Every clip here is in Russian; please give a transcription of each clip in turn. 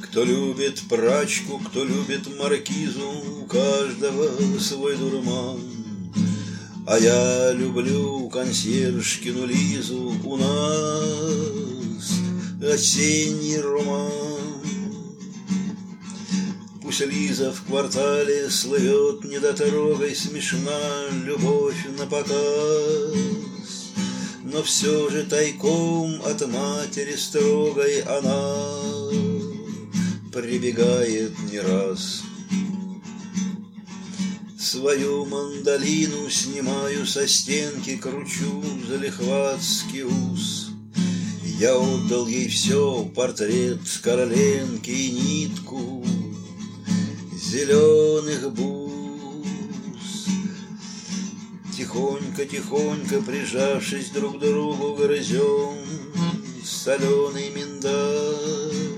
Кто любит прачку, кто любит маркизу, у каждого свой дурман. А я люблю консьержкину Лизу, у нас осенний роман. Пусть Лиза в квартале слывет недотрогой, смешна любовь на показ, но все же тайком от матери строгой она прибегает не раз. Свою мандолину снимаю со стенки, кручу залихватский ус. Я отдал ей все, портрет Короленки и нитку зеленых бус. Тихонько, прижавшись друг к другу, грызем соленый миндаль.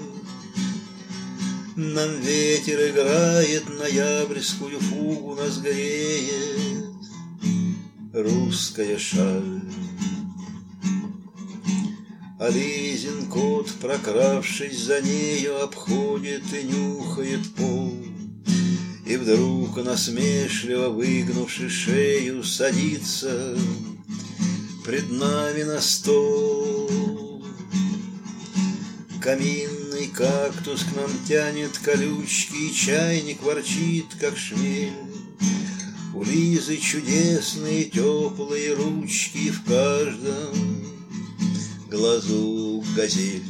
Нам ветер играет ноябрьскую фугу, нас греет русская шаль. А Лизин кот, прокравшись за нею, обходит и нюхает пол. И вдруг, насмешливо выгнувши шею, садится пред нами на стол. Каминный кактус к нам тянет колючки, и чайник ворчит, как шмель. У Лизы чудесные теплые ручки, и в каждом глазу газель.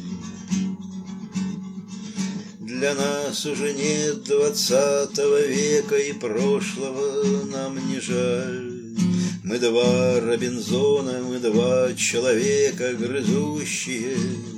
Для нас уже нет 20 века, и прошлого нам не жаль. Мы два Робинзона, мы два человека, грызущие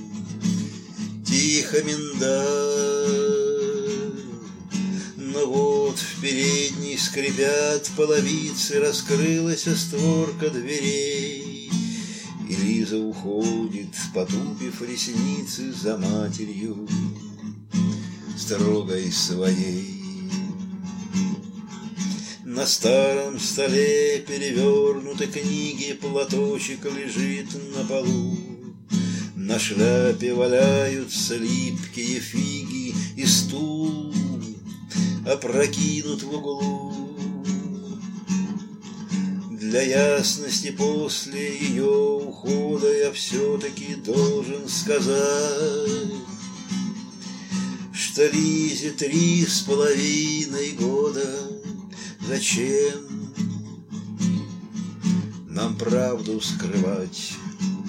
тихо миндаль. Но вот в передней скрипят половицы, раскрылась створка дверей, и Лиза уходит, потупив ресницы, за матерью строгой своей. На старом столе перевернутой книги платочек лежит на полу. На шляпе валяются липкие фиги, и стул опрокинут в углу. Для ясности после ее ухода я все-таки должен сказать, что Лизе 3,5 года. Зачем нам правду скрывать?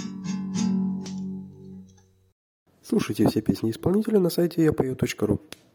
Слушайте все песни исполнителя на сайте yapoe.ru.